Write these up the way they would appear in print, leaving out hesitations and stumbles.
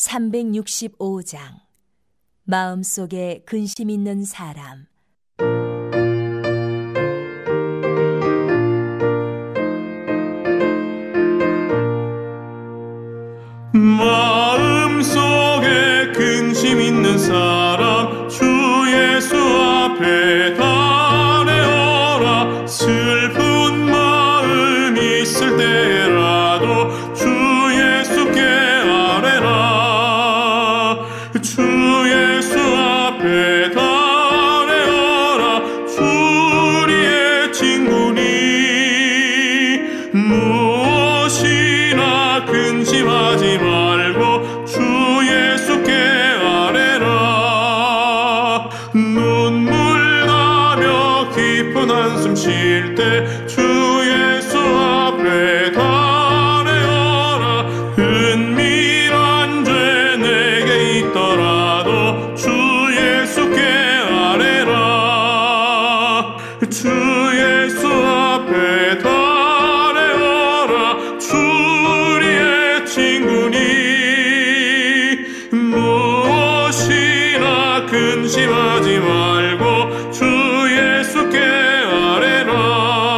365장 마음속에 근심 있는 사람. 마음속에 근심 있는 사람 주 예수 앞에 달래어라. 슬픈 마음 있을 때라도 주 예수께 아뢰라. 주 예수 앞에 달래어라. 주 우리의 친구니 무엇이나 근심하지 말고 주 예수께 아뢰라. 눈물 나며 깊은 한숨 쉴 때 주 예수 앞에 달래어라. 은밀한 죄 내게 있더라도 주 예수께 아뢰라. 주 예수 앞에 달래어라. 주 우리의 친구니 무엇이나 근심하지 말고 주 예수께 아뢰라.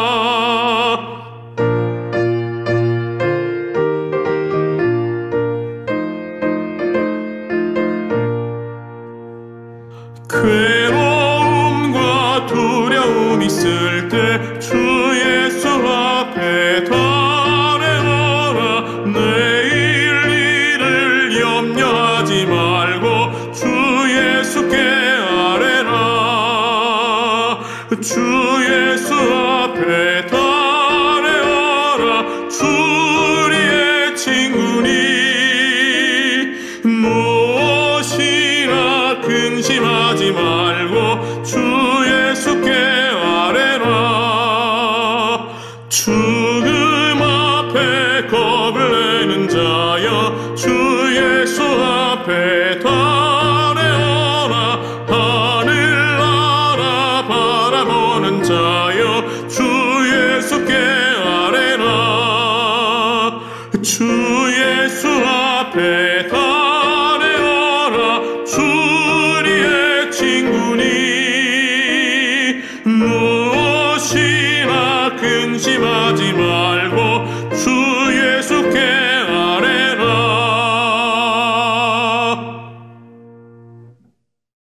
괴로움과 두려움 있을 때 주 예수 앞에 달래어라. 내일 일을 염려하지 말고 주 예수께 아뢰라. 주 예수 앞에 달래어라. 주 우리의 친구니 무엇이나 근심하지 말고 주 예수께 아뢰라. 죽음 앞에 겁을 내는 자여 주 예수 앞에 달래어라. 하늘나라 바라보는 자여 주 예수께 아뢰라. 주 예수 앞에 달래어라. 주 우리의 친구니 무엇이나 근심하지 마.